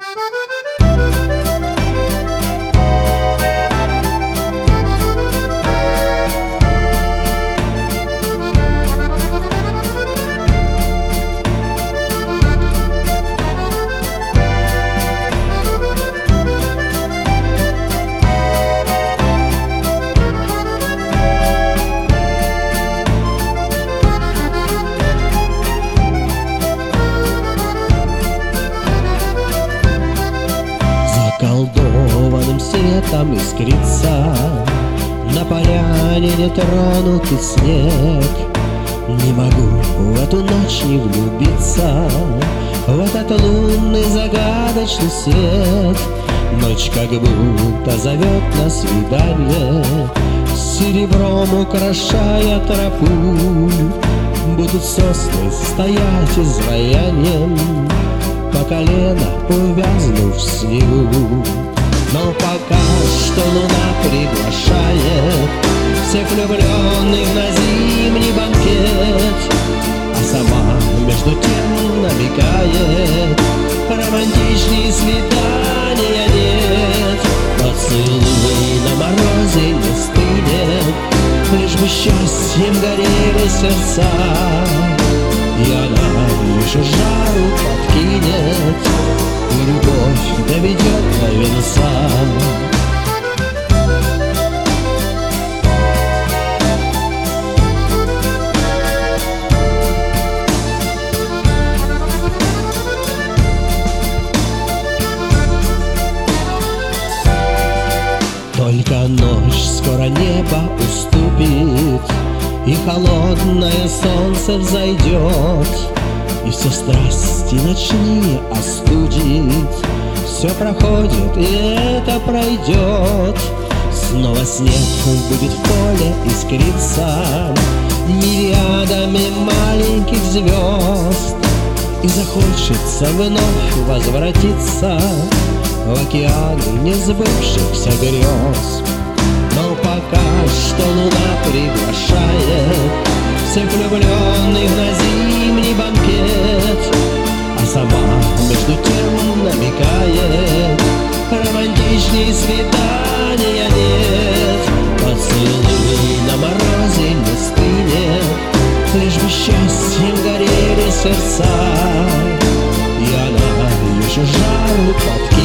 Заколдованным светом искрится на поляне нетронутый снег. Не могу в эту ночь не влюбиться в этот лунный загадочный свет. Ночь как будто зовет на свидание, серебром украшая тропу. Будут сосны стоять изваянием, по колено увязнув в снегу. Но пока что луна приглашает всех влюбленных на зимний банкет, а сама между тем намекает: романтичнее свидания нет. Поцелуй на морозе не стынет, лишь бы счастьем горели сердца. И она еще жару подкинет, и любовь доведет до венца. Только ночь скоро небо уступит, и холодное солнце взойдет, и все страсти ночные остудит. Все проходит, и это пройдет. Снова снег будет в поле искриться мириадами маленьких звезд, и захочется вновь возвратиться в океаны несбывшихся грез. Но пока что луна приглашает всех влюбленных на зимний банкет, а сама между тем намекает: романтичнее свидания нет. Поцелуй на морозе не стынет, лишь бы счастьем горели сердца. И она еще жару подкинет,